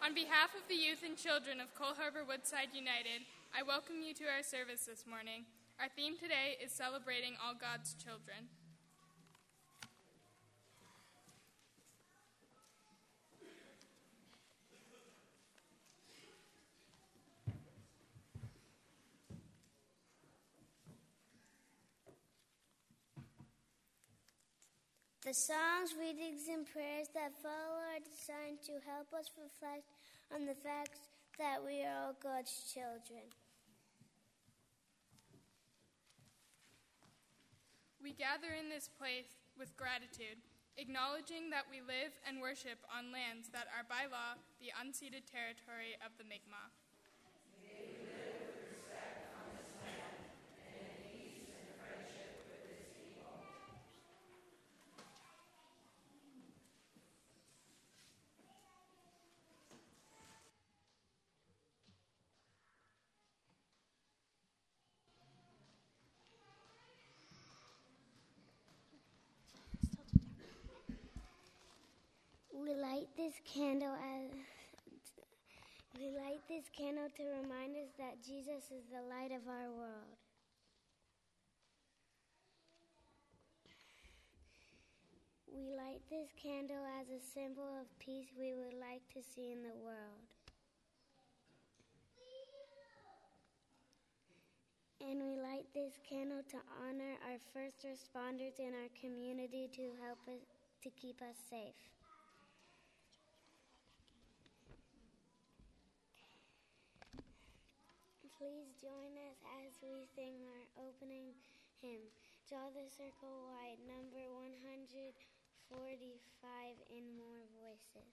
On behalf of the youth and children of Cole Harbour Woodside United, I welcome you to our service this morning. Our theme today is celebrating all God's children. The songs, readings, and prayers that follow are designed to help us reflect on the fact that we are all God's children. We gather in this place with gratitude, acknowledging that we live and worship on lands that are by law the unceded territory of the Mi'kmaq. We light this candle to remind us that Jesus is the light of our world. We light this candle as a symbol of peace we would like to see in the world. And we light this candle to honor our first responders in our community to help us to keep us safe. Please join us as we sing our opening hymn, Draw the Circle Wide, number 145 in more voices.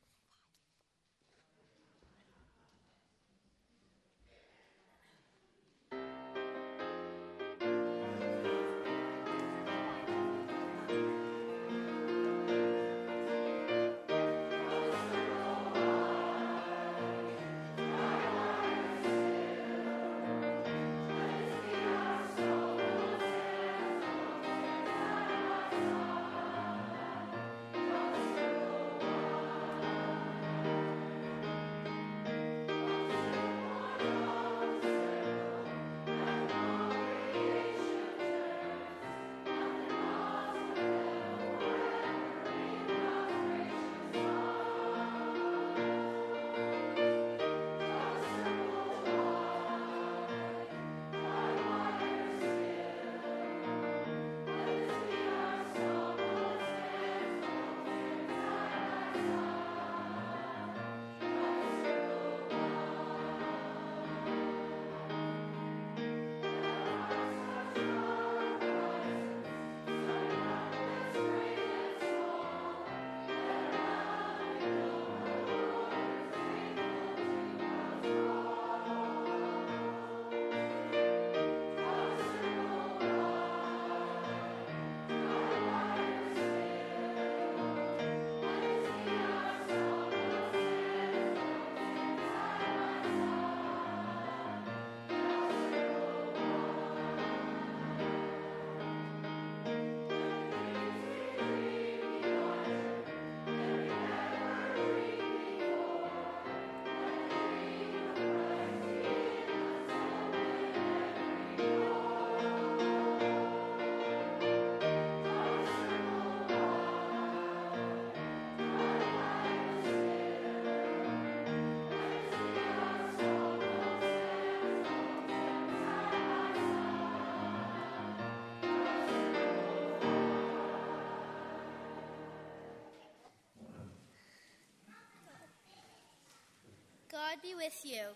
God be with you.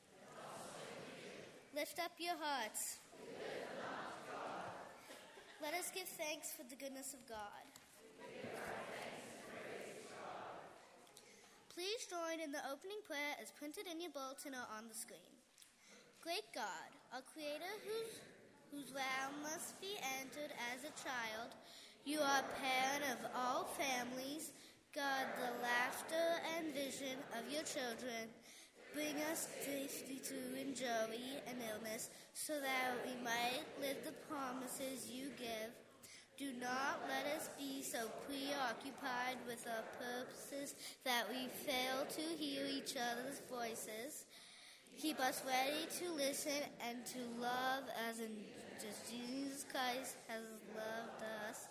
Lift up your hearts. Let us give thanks for the goodness of God. Please join in the opening prayer as printed in your bulletin or on the screen. Great God, our Creator, whose realm must be entered as a child, you are parent of all families. God, the laughter and vision of your children, bring us safely through injury and illness, so that we might live the promises you give. Do not let us be so preoccupied with our purposes that we fail to hear each each other's voices. Keep us ready to listen and to love as in just Jesus Christ has loved us.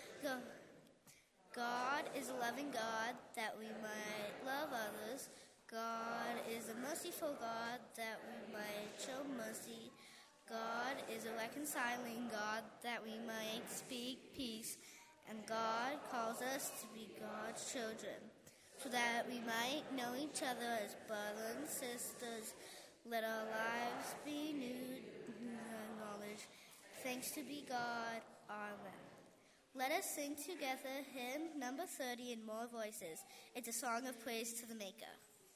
God is a loving God that we might love others. God is a merciful God that we might show mercy. God is a reconciling God that we might speak peace. And God calls us to be God's children, so that we might know each other as brothers and sisters. Let our lives be new knowledge. Thanks to be God. Amen. Let us sing together hymn number 30 in more voices. It's a song of praise to the Maker.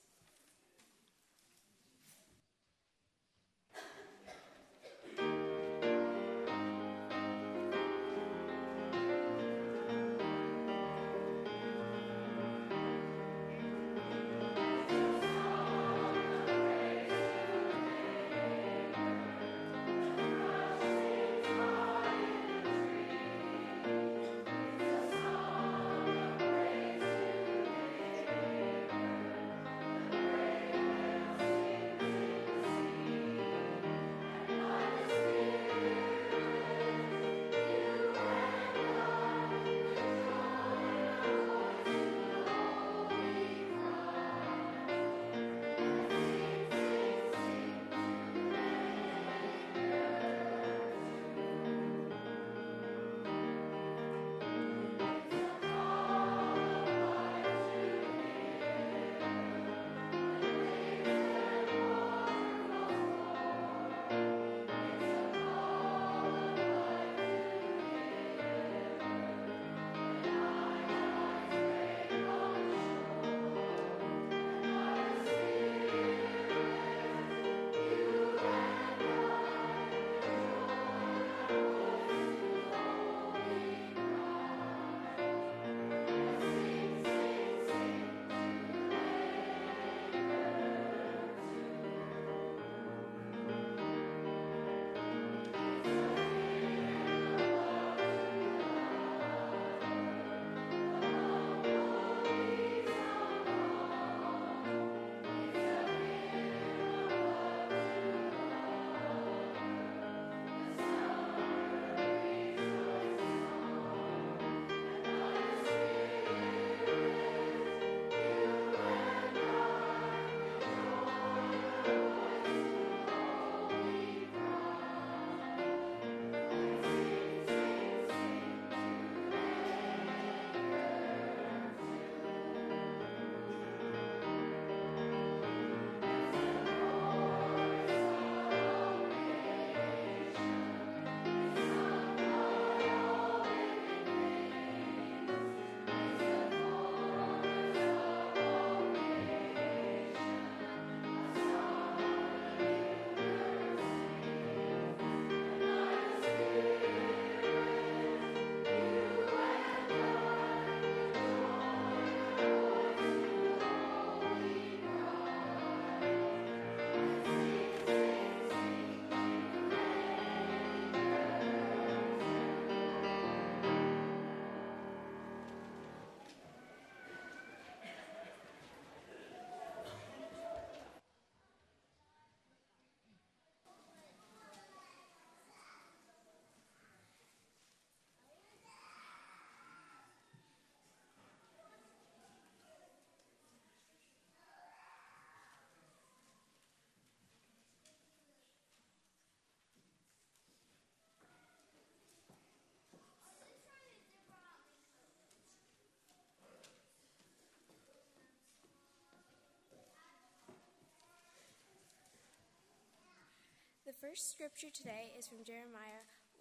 The first scripture today is from Jeremiah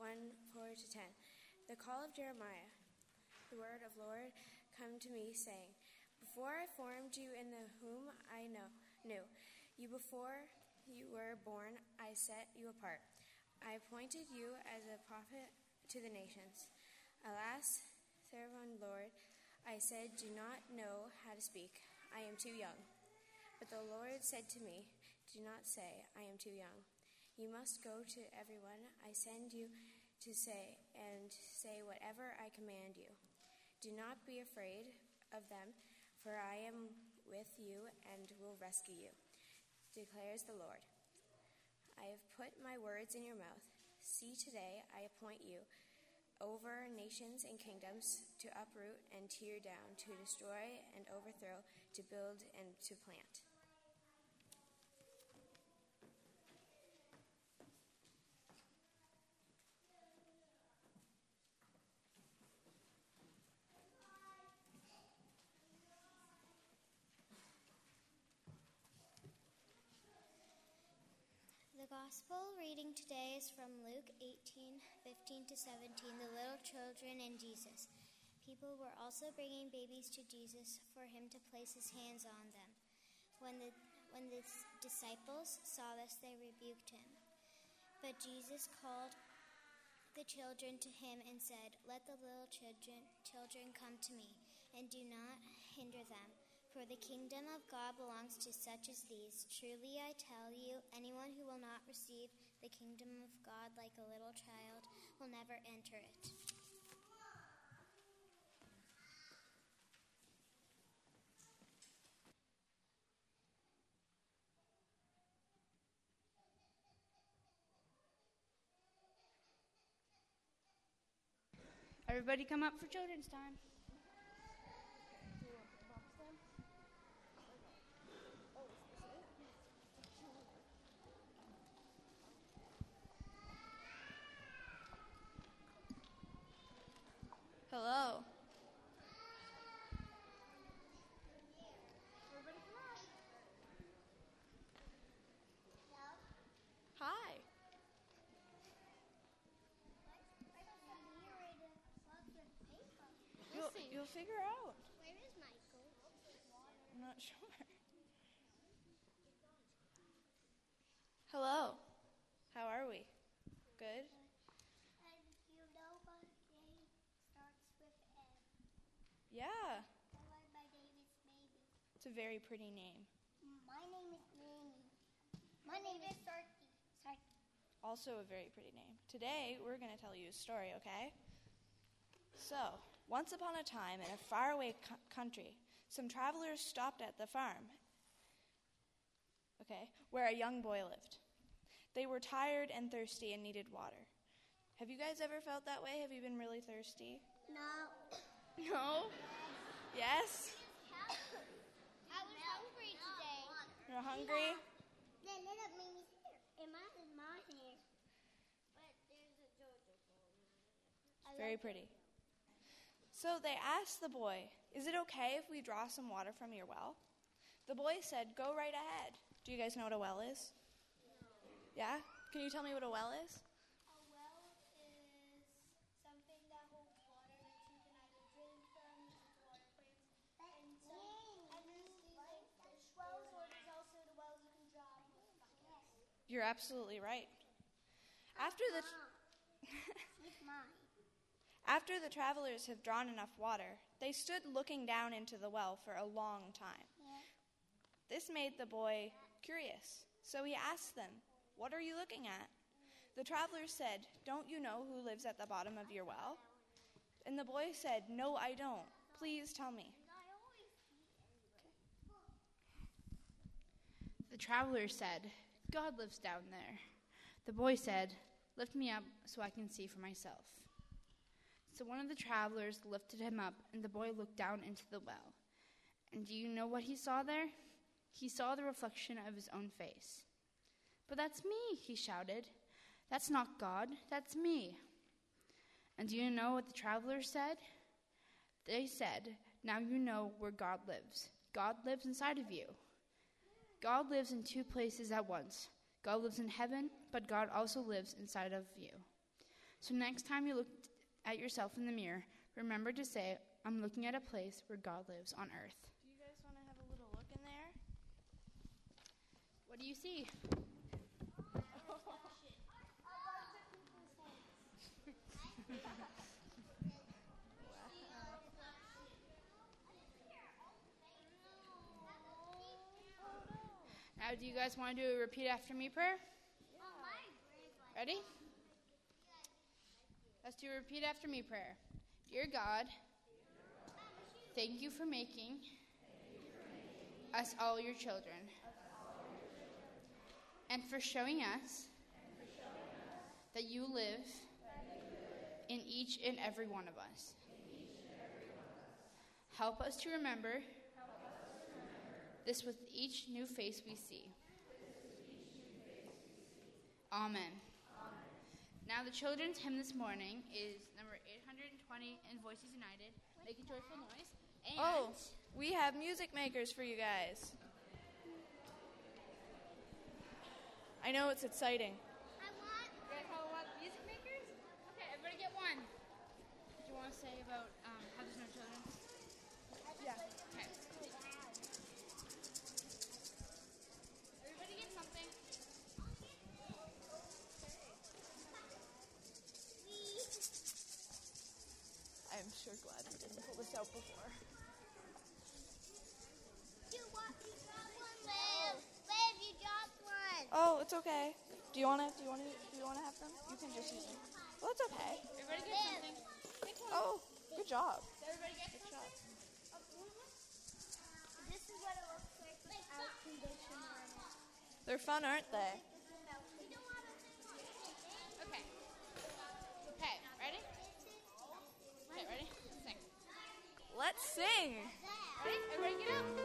1:4-10. The call of Jeremiah. The word of Lord come to me, saying, Before I formed you in the womb, I knew you. Before you were born, I set you apart. I appointed you as a prophet to the nations. Alas, Sarabon, Lord, I said, do not know how to speak. I am too young. But the Lord said to me, do not say, I am too young. You must go to everyone I send you to say whatever I command you. Do not be afraid of them, for I am with you and will rescue you, declares the Lord. I have put my words in your mouth. See, today I appoint you over nations and kingdoms, to uproot and tear down, to destroy and overthrow, to build and to plant. The Gospel reading today is from Luke 18:15 to 17, the little children and Jesus. People were also bringing babies to Jesus for him to place his hands on them. When the disciples saw this, they rebuked him. But Jesus called the children to him and said, "Let the little children come to me, and do not hinder them. For the kingdom of God belongs to such as these. Truly I tell you, anyone who will not receive the kingdom of God like a little child will never enter it." Everybody come up for children's time. Hello. Everybody come up. Hi. You'll figure out. Where is Michael? I'm not sure. Hello. How are we? Good? And you know my name starts with M. Yeah. My name is Baby. It's a very pretty name. My name is Nanny. My name is Sarky. Also a very pretty name. Today, we're going to tell you a story, okay? So, once upon a time in a faraway country, some travelers stopped at the farm, where a young boy lived. They were tired and thirsty and needed water. Have you guys ever felt that way? Have you been really thirsty? No. No? Yes? I was hungry today. You're hungry? Then let up me here. And mine is my hair. But there's a JoJo ball. Very pretty. So they asked the boy, "Is it okay if we draw some water from your well?" The boy said, "Go right ahead." Do you guys know what a well is? No. Yeah? Can you tell me what a well is? A well is something that holds water that you can either drink from, use water plants, and there's wells, or there's also the wells you can draw with buckets. You're absolutely right. After the After the travelers had drawn enough water, they stood looking down into the well for a long time. Yeah. This made the boy curious, so he asked them, "What are you looking at?" The travelers said, "Don't you know who lives at the bottom of your well?" And the boy said, "No, I don't. Please tell me." The traveler said, "God lives down there." The boy said, "Lift me up so I can see for myself." So one of the travelers lifted him up, and the boy looked down into the well. And do you know what he saw there? He saw the reflection of his own face. "But that's me," he shouted. "That's not God, that's me." And do you know what the travelers said? They said, "Now you know where God lives. God lives inside of you." God lives in two places at once. God lives in heaven, but God also lives inside of you. So next time you look at yourself in the mirror, remember to say, "I'm looking at a place where God lives on earth." Do you guys want to have a little look in there? What do you see? Now, do you guys want to do a repeat after me prayer? Ready? Let's do a repeat after me prayer. Dear God, thank you for making us all your children, and for showing us that you live in each and every one of us. Help us to remember this with each new face we see. Amen. Now the children's hymn this morning is number 820 in Voices United, Make a Joyful Noise. And we have music makers for you guys. I know it's exciting. You guys all want music makers? Okay, everybody get one. Do you want to say about how there's no children? Yeah. Okay. Everybody get something. I'm sure glad we didn't pull this out before. Liv, you dropped one. Oh, it's okay. Do you want to have them? You can just use them. Well, it's okay. Everybody get something. Pick one. Oh, good job. Everybody get Good something. job. This is what it looks like without condition on it. They're fun, aren't they? Okay. Okay, ready? Okay, ready? Sing. Let's sing. Ready? Everybody get up.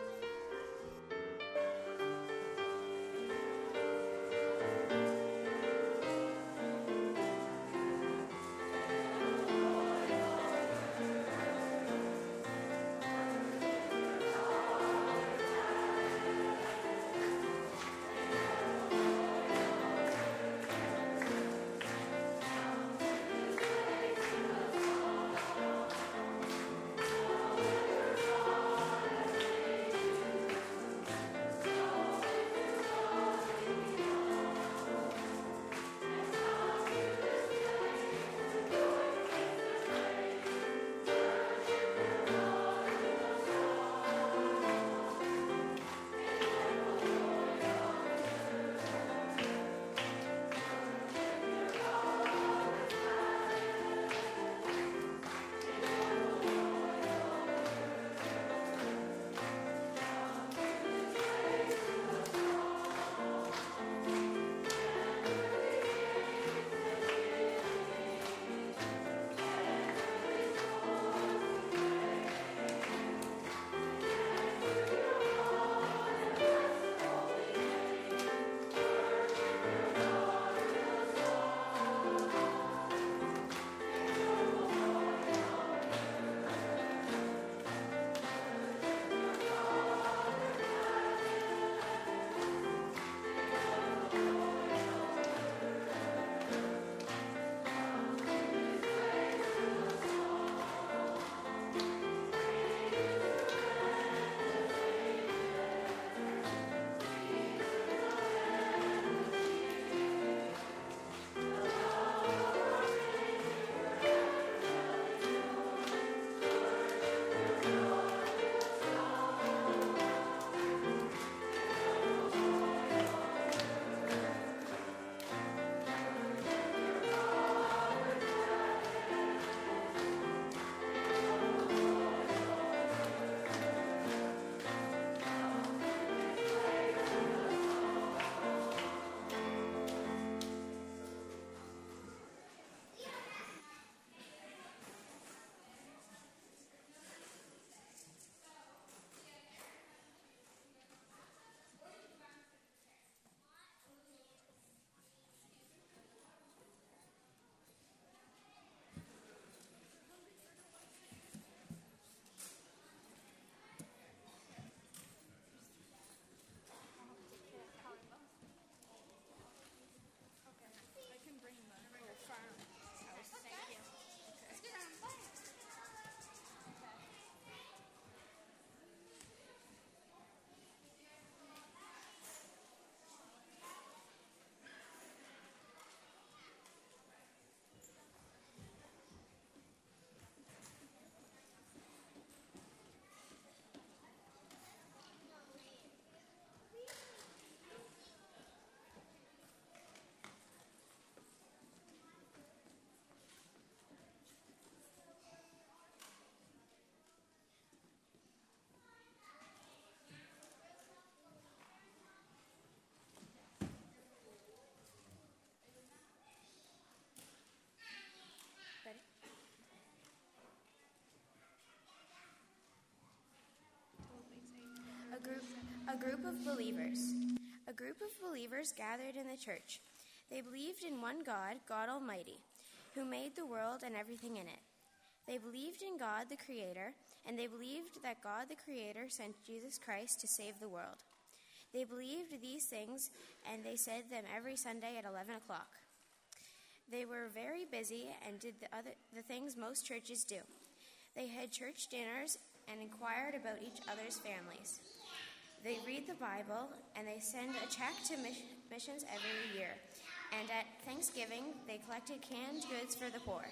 A group of believers. A group of believers gathered in the church. They believed in one God, God Almighty, who made the world and everything in it. They believed in God the Creator, and they believed that God the Creator sent Jesus Christ to save the world. They believed these things, and they said them every Sunday at 11 o'clock. They were very busy and did the things most churches do. They had church dinners and inquired about each other's families. They read the Bible, and they send a check to missions every year. And at Thanksgiving, they collected canned goods for the poor.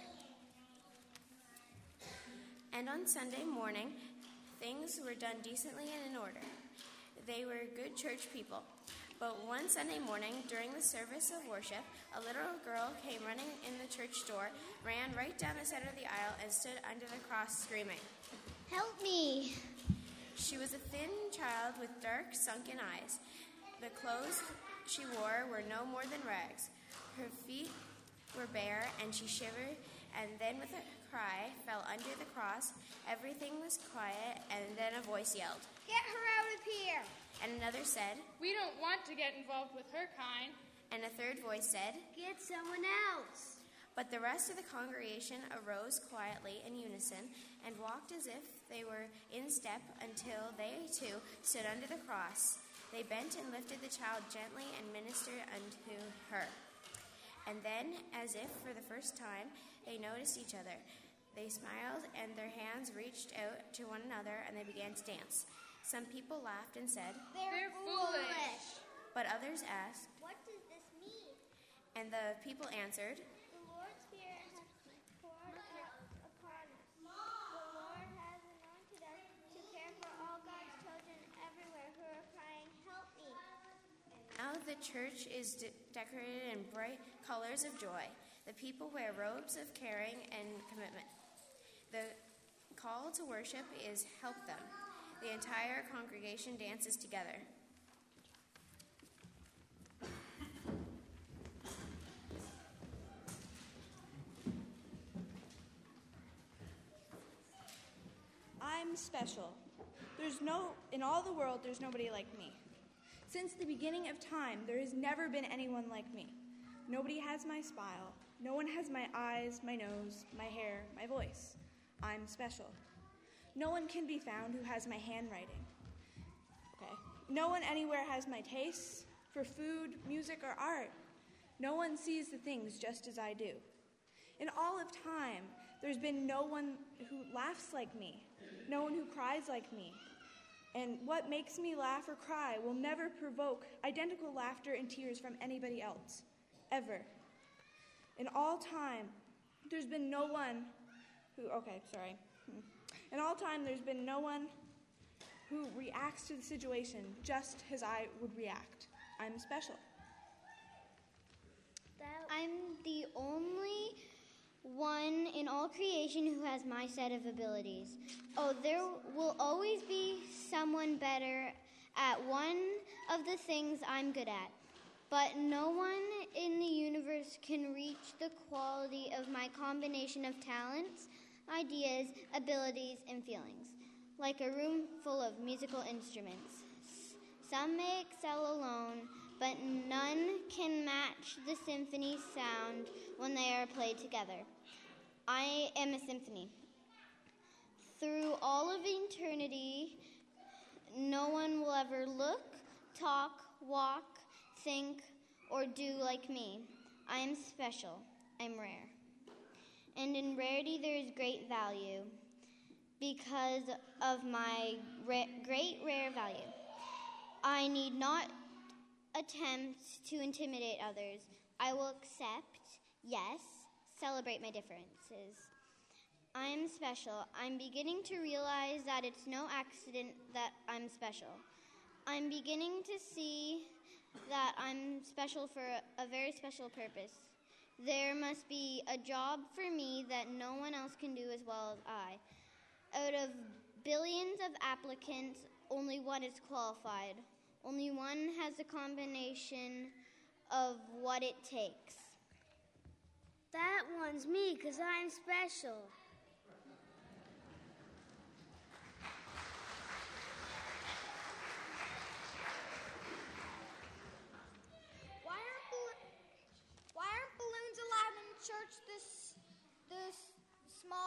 And on Sunday morning, things were done decently and in order. They were good church people. But one Sunday morning, during the service of worship, a little girl came running in the church door, ran right down the center of the aisle, and stood under the cross screaming, Help me! She was a thin child with dark, sunken eyes. The clothes she wore were no more than rags. Her feet were bare, and she shivered, and then with a cry fell under the cross. Everything was quiet, and then a voice yelled, Get her out of here! And another said, We don't want to get involved with her kind. And a third voice said, Get someone else! But the rest of the congregation arose quietly in unison and walked as if they were in step until they too stood under the cross. They bent and lifted the child gently and ministered unto her. And then, as if for the first time, they noticed each other. They smiled, and their hands reached out to one another, and they began to dance. Some people laughed and said, They're foolish! But others asked, What does this mean? and the people answered, The Lord's Spirit has poured out upon us. The Lord has anointed us to care for all God's children everywhere who are crying, Help me! Now the church is decorated in bright colors of joy. The people wear robes of caring and commitment. The call to worship is help them. The entire congregation dances together. I'm special. In all the world, there's nobody like me. Since the beginning of time, there has never been anyone like me. Nobody has my smile. No one has my eyes, my nose, my hair, my voice. I'm special. No one can be found who has my handwriting. Okay. No one anywhere has my tastes for food, music, or art. No one sees the things just as I do. In all of time, there's been no one who laughs like me, no one who cries like me. And what makes me laugh or cry will never provoke identical laughter and tears from anybody else, ever. In all time, there's been no one In all time, there's been no one who reacts to the situation just as I would react. I'm special. I'm the only one in all creation who has my set of abilities. Oh, there will always be someone better at one of the things I'm good at. But no one in the universe can reach the quality of my combination of talents, ideas, abilities, and feelings, like a room full of musical instruments. Some may excel alone, but none can match the symphony sound when they are played together. I am a symphony. Through all of eternity, no one will ever look, talk, walk, think, or do like me. I am special. I'm rare. And in rarity there is great value because of my great rare value. I need not attempt to intimidate others. I will accept, yes, celebrate my differences. I am special. I'm beginning to realize that it's no accident that I'm special. I'm beginning to see that I'm special for a very special purpose. There must be a job for me that no one else can do as well as I. Out of billions of applicants, only one is qualified. Only one has the combination of what it takes. That one's me, 'cause I'm special.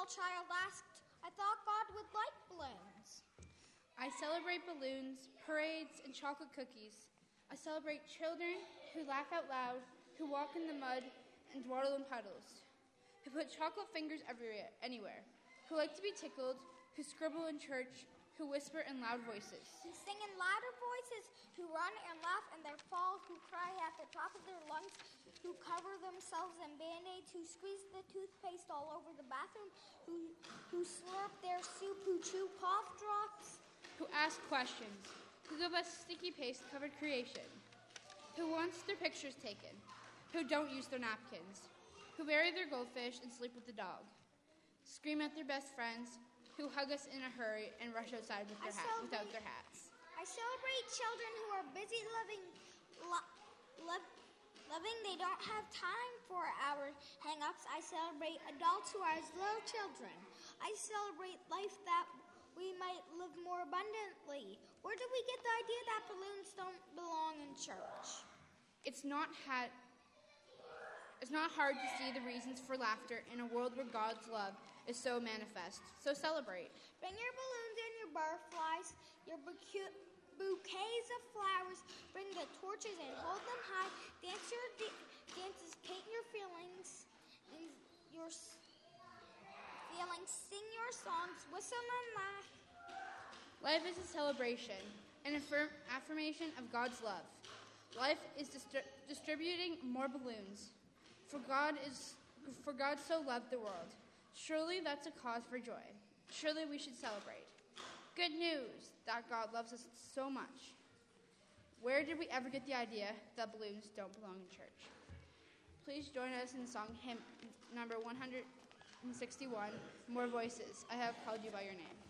small child asked, "I thought God would like balloons." I celebrate balloons, parades, and chocolate cookies. I celebrate children who laugh out loud, who walk in the mud and waddle in puddles, who put chocolate fingers anywhere, who like to be tickled, who scribble in church, who whisper in loud voices, Who sing in louder voices, who run and laugh in their fall, who cry at the top of their lungs, who cover themselves in Band-Aids, who squeeze the toothpaste all over the bathroom, who slurp their soup, who chew cough drops, who ask questions, who give us sticky paste-covered creation, who wants their pictures taken, who don't use their napkins, who bury their goldfish and sleep with the dog, scream at their best friends, who hug us in a hurry and rush outside without their hats. I celebrate children who are busy living. They don't have time for our hang-ups. I celebrate adults who are as little children. I celebrate life that we might live more abundantly. Where did we get the idea that balloons don't belong in church? It's not hard to see the reasons for laughter in a world where God's love is so manifest. So celebrate. Bring your balloons and your butterflies, your bouquets of flowers. Bring the torches and hold them high. Dance your dances, paint your feelings, sing your songs, whistle and laugh. Life is a celebration, an affirmation of God's love. Life is distributing more balloons. For God so loved the world. Surely that's a cause for joy. Surely we should celebrate. Good news that God loves us so much. Where did we ever get the idea that balloons don't belong in church? Please join us in song hymn number 161, More Voices. I have called you by your name.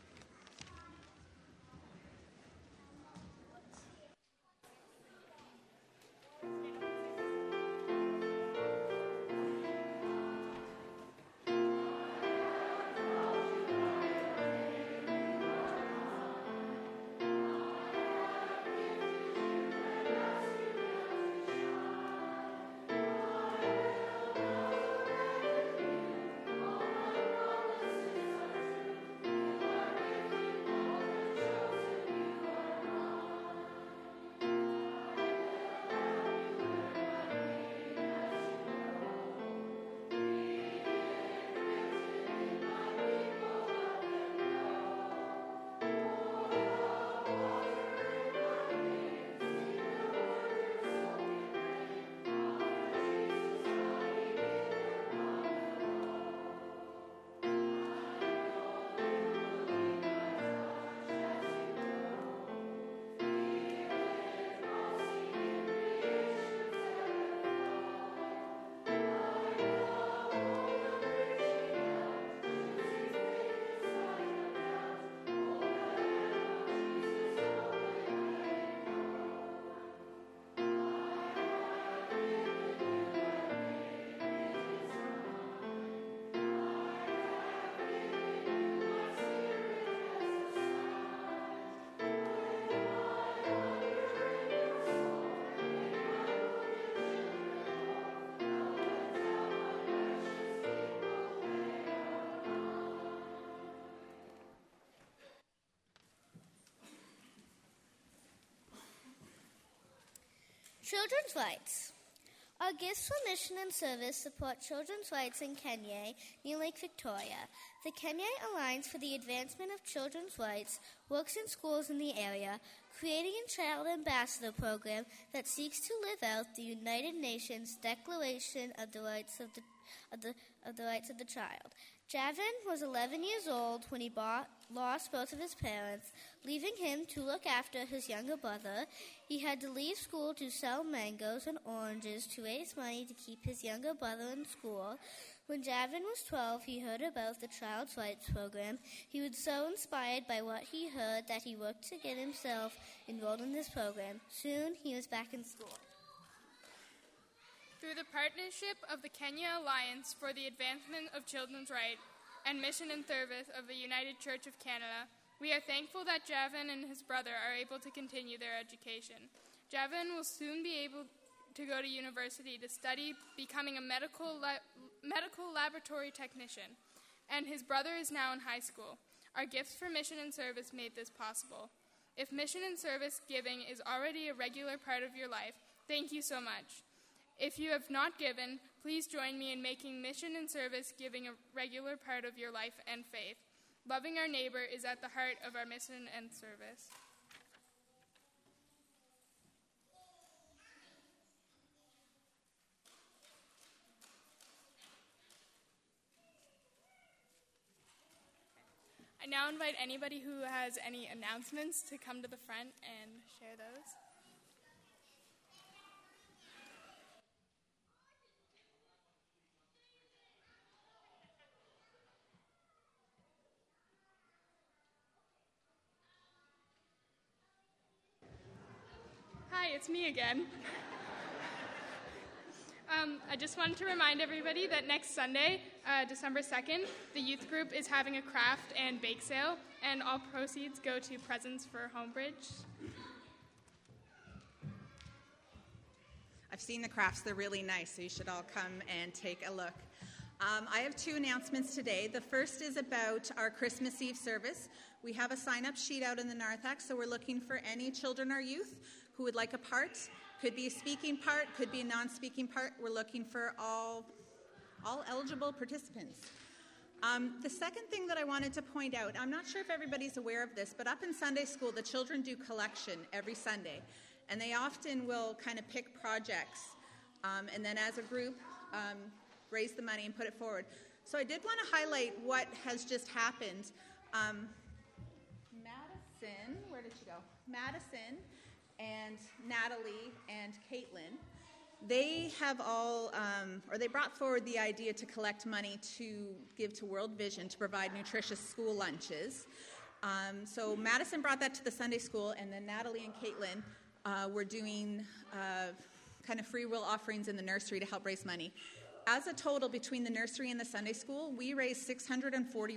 Children's rights. Our gifts for mission and service support children's rights in Kenya, near Lake Victoria. The Kenya Alliance for the Advancement of Children's Rights works in schools in the area, creating a child ambassador program that seeks to live out the United Nations Declaration of the Rights of the Child. Javin was 11 years old when he lost both of his parents, leaving him to look after his younger brother. He had to leave school to sell mangoes and oranges to raise money to keep his younger brother in school. When Javin was 12, he heard about the Child's Rights Program. He was so inspired by what he heard that he worked to get himself enrolled in this program. Soon, he was back in school. Through the partnership of the Kenya Alliance for the Advancement of Children's Rights and Mission and Service of the United Church of Canada, we are thankful that Javin and his brother are able to continue their education. Javin will soon be able to go to university to study becoming a medical laboratory technician, and his brother is now in high school. Our gifts for mission and service made this possible. If mission and service giving is already a regular part of your life, thank you so much. If you have not given, please join me in making mission and service giving a regular part of your life and faith. Loving our neighbor is at the heart of our mission and service. I now invite anybody who has any announcements to come to the front and share those. Hi, it's me again. I just wanted to remind everybody that next Sunday, December 2nd, the youth group is having a craft and bake sale, and all proceeds go to Presents for Homebridge. I've seen the crafts. They're really nice, so you should all come and take a look. I have two announcements today. The first is about our Christmas Eve service. We have a sign-up sheet out in the narthex, so we're looking for any children or youth who would like a part. Could be a speaking part, could be a non-speaking part. We're looking for all eligible participants. The second thing that I wanted to point out, I'm not sure if everybody's aware of this, but up in Sunday school, the children do collection every Sunday. And they often will kind of pick projects and then as a group raise the money and put it forward. So I did want to highlight what has just happened. Madison, where did she go? Madison and Natalie and Caitlin, they have all, they brought forward the idea to collect money to give to World Vision to provide nutritious school lunches. So Madison brought that to the Sunday school, and then Natalie and Caitlin were doing kind of free will offerings in the nursery to help raise money. As a total, between the nursery and the Sunday school, we raised $641.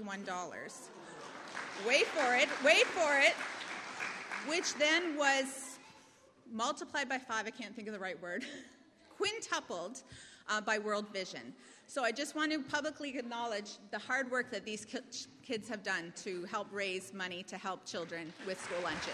Wait for it, which then was multiplied by 5, I can't think of the right word, quintupled by World Vision. So I just want to publicly acknowledge the hard work that these kids have done to help raise money to help children with school lunches.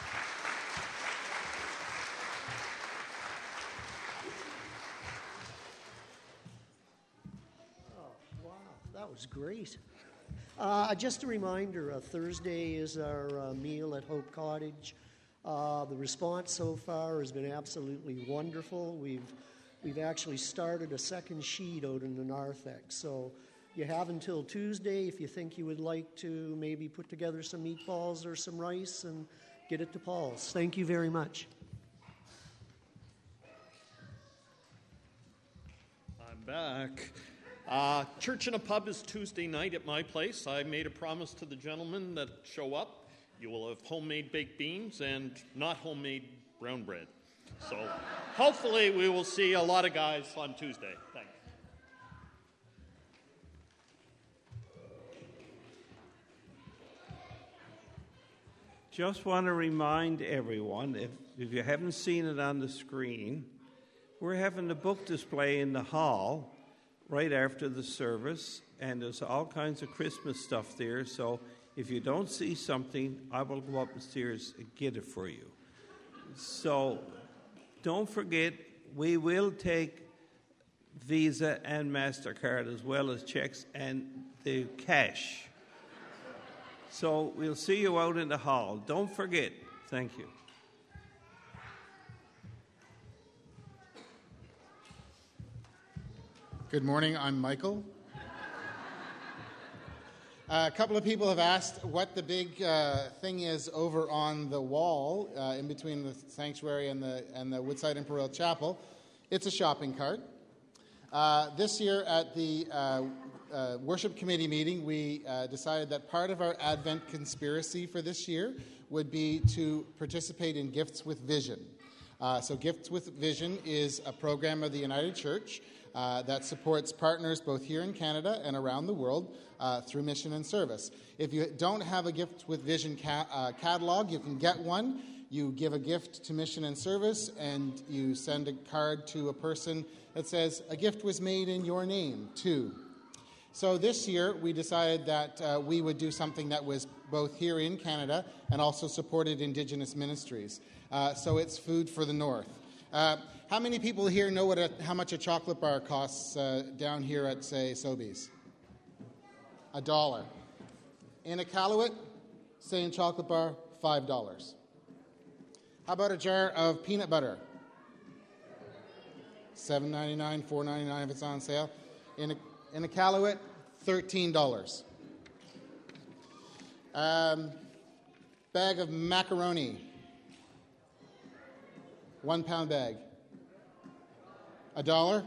Oh, wow, that was great. Just a reminder, Thursday is our meal at Hope Cottage. The response so far has been absolutely wonderful. We've actually started a second sheet out in the narthex. So you have until Tuesday if you think you would like to maybe put together some meatballs or some rice and get it to Paul's. Thank you very much. I'm back. Church in a pub is Tuesday night at my place. I made a promise to the gentlemen that show up. You will have homemade baked beans and not homemade brown bread. So hopefully we will see a lot of guys on Tuesday. Thanks. Just want to remind everyone, if you haven't seen it on the screen, we're having a book display in the hall right after the service, and there's all kinds of Christmas stuff there, so if you don't see something, I will go up the stairs and get it for you. So don't forget, we will take Visa and MasterCard as well as checks and the cash. So we'll see you out in the hall. Don't forget. Thank you. Good morning, I'm Michael. A couple of people have asked what the big thing is over on the wall in between the sanctuary and the Woodside Imperial Chapel. It's a shopping cart. This year at the worship committee meeting, we decided that part of our Advent conspiracy for this year would be to participate in Gifts with Vision. So Gifts with Vision is a program of the United Church that supports partners both here in Canada and around the world through mission and service. If you don't have a Gift with Vision catalog, you can get one. You give a gift to mission and service, and you send a card to a person that says, "A gift was made in your name, too." So this year, we decided that we would do something that was both here in Canada and also supported Indigenous ministries. So it's Food for the North. How many people here know how much a chocolate bar costs down here at, say, Sobeys? $1. In Iqaluit, same chocolate bar, $5. How about a jar of peanut butter? $7.99, $4.99 if it's on sale. In Iqaluit, $13. Bag of macaroni, 1 pound bag. $1,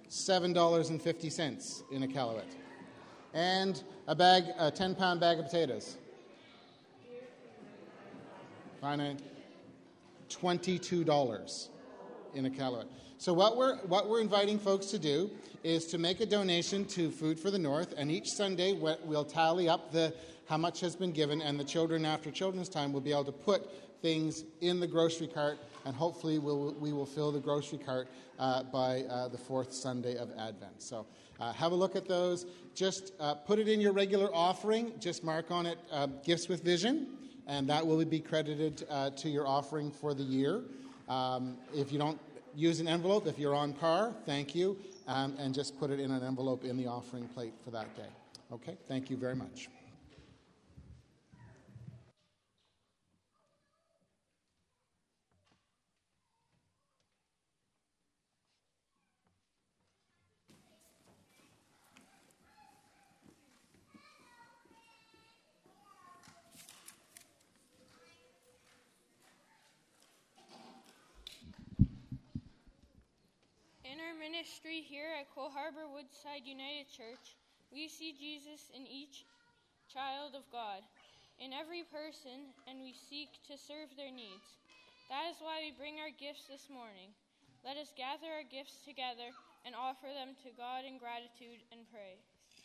$7.50 in Iqaluit. And a 10-pound bag of potatoes. Fine, $22 in Iqaluit. So what we're inviting folks to do is to make a donation to Food for the North, and each Sunday we'll tally up how much has been given, and the children after Children's Time will be able to put things in the grocery cart, and hopefully we will fill the grocery cart by the fourth Sunday of Advent. So have a look at those. Just put it in your regular offering. Just mark on it Gifts with Vision, and that will be credited to your offering for the year. If you don't use an envelope, if you're on par, thank you, and just put it in an envelope in the offering plate for that day. Okay, thank you very much. In our ministry here at Cole Harbour Woodside United Church, we see Jesus in each child of God, in every person, and we seek to serve their needs. That is why we bring our gifts this morning. Let us gather our gifts together and offer them to God in gratitude and praise.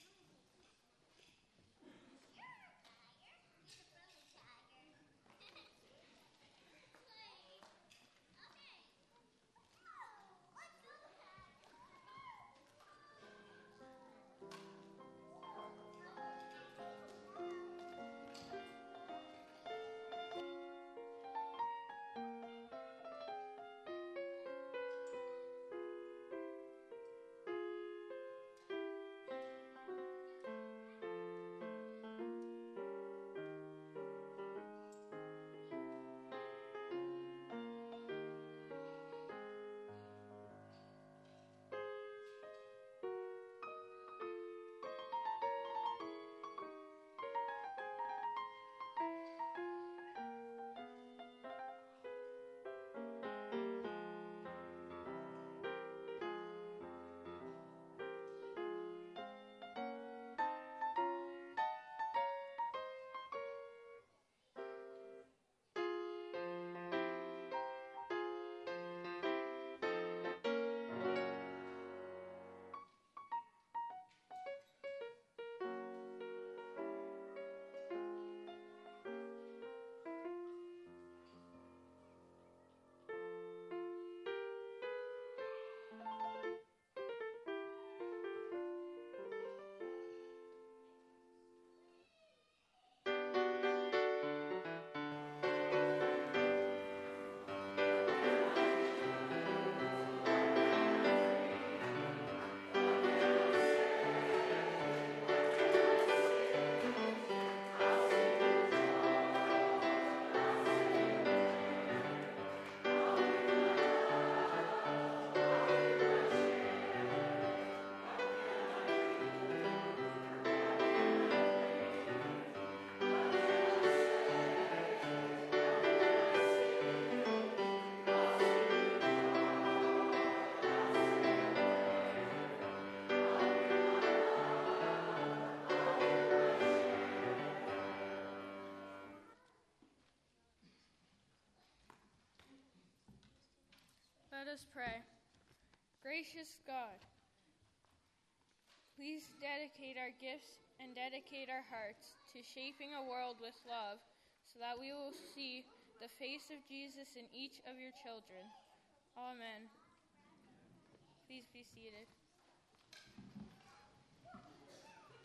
Let us pray. Gracious God, please dedicate our gifts and dedicate our hearts to shaping a world with love so that we will see the face of Jesus in each of your children. Amen. Please be seated.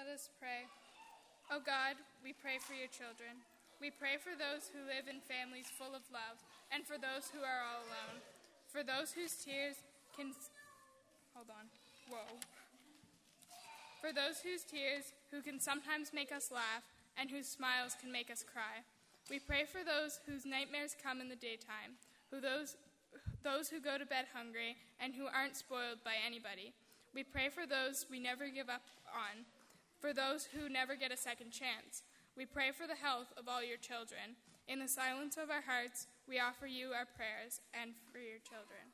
Let us pray. O God, we pray for your children. We pray for those who live in families full of love, and for those who are all alone. For those whose tears can... Hold on. Whoa. For those whose tears who can sometimes make us laugh, and whose smiles can make us cry. We pray for those whose nightmares come in the daytime, those who go to bed hungry, and who aren't spoiled by anybody. We pray for those we never give up on, for those who never get a second chance. We pray for the health of all your children. In the silence of our hearts, we offer you our prayers and for your children.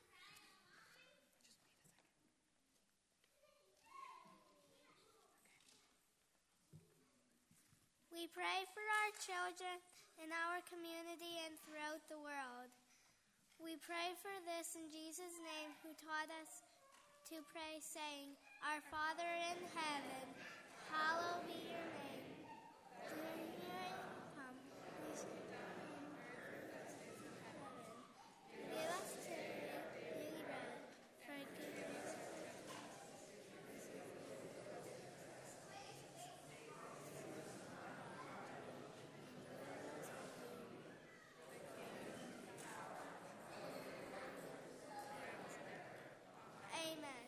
We pray for our children in our community and throughout the world. We pray for this in Jesus' name, who taught us to pray, saying, Our Father in heaven, hallowed be your name. Your kingdom come, please be done on earth as it is in heaven. Give us today daily bread. Forgive us our Amen.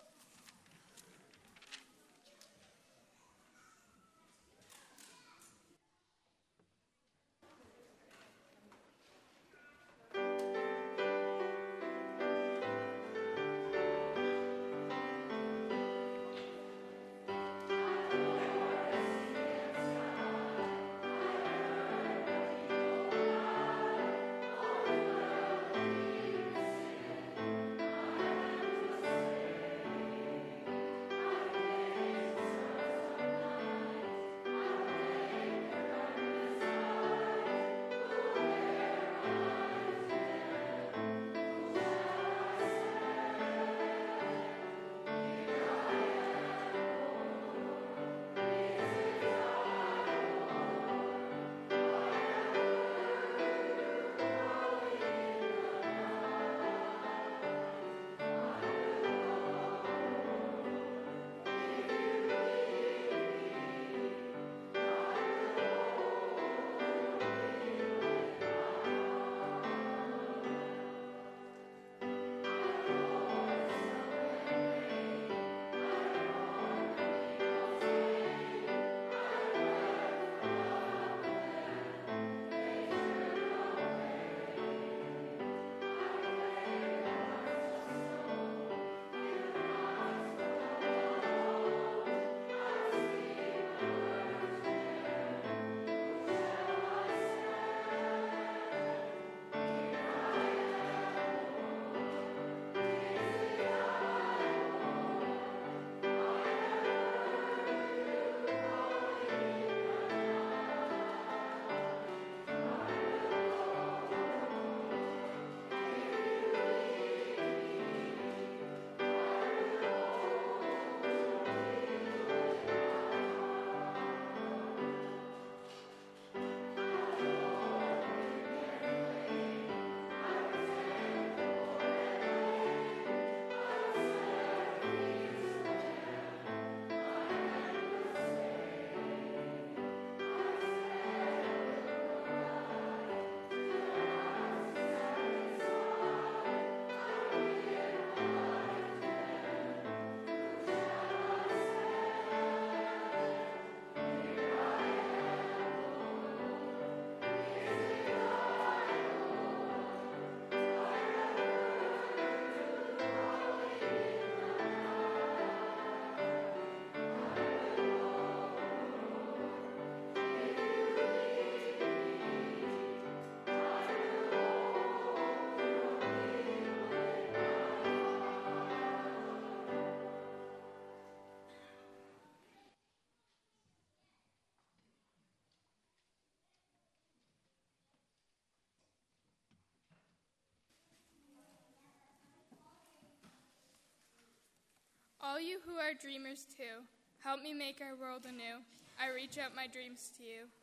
All you who are dreamers too, help me make our world anew. I reach out my dreams to you.